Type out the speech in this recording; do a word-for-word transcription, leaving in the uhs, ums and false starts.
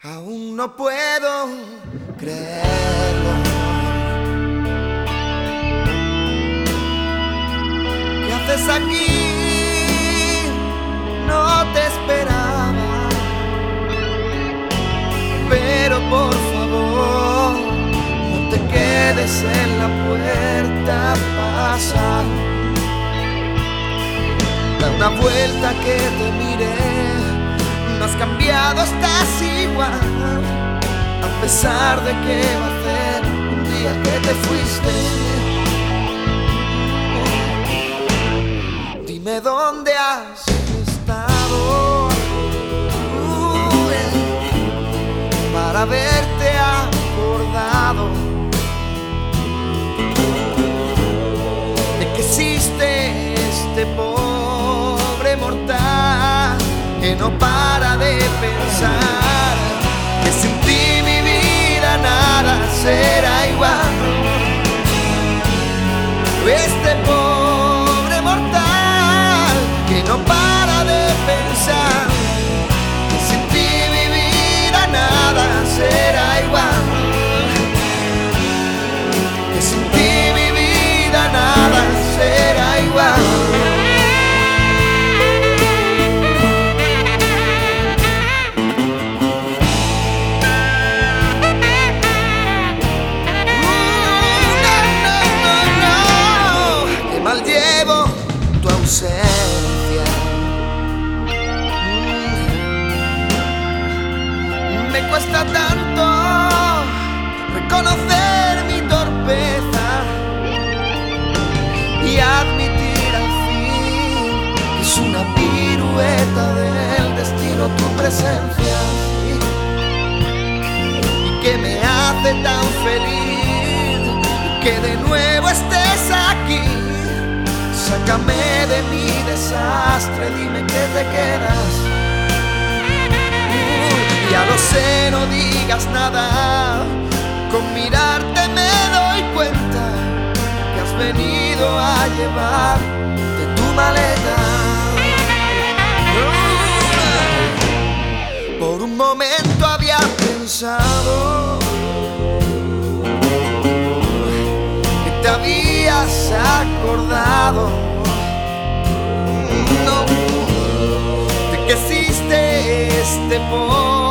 Aún no puedo creerlo. ¿Qué haces aquí? No te esperaba. Pero por favor, no te quedes en la puerta, pasa. Da una vuelta que te mire. No has cambiado, estás igual, a pesar de que va a ser un día que te fuiste. Dime dónde has estado uh, para haberte acordado de que existe este pobre mortal que no para de pensar que sin ti mi vida nada será igual. Este pobre mortal que no para de pensar que sin ti mi vida nada será igual. Que sin ti mi vida nada será igual. Me cuesta tanto reconocer mi torpeza y admitir al fin que es una pirueta del destino tu presencia, y que me hace tan feliz que de nuevo estés aquí. Sácame de mi desastre, dime que te quedas. Uh, ya lo sé, no digas nada. Con mirarte me doy cuenta que has venido a llevar de tu maleta. Uh, por un momento había pensado que te habías acordado, no, de que existe este poder